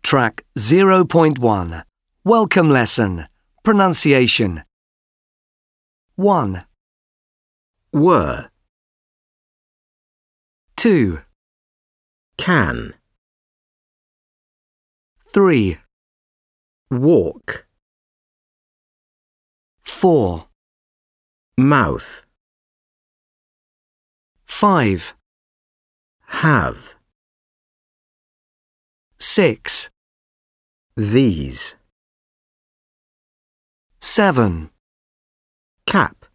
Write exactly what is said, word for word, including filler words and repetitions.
Track zero point one. Welcome lesson. Pronunciation. one, Were, two, can, three, walk, four, mouth, five, have, six, these, seven, cap.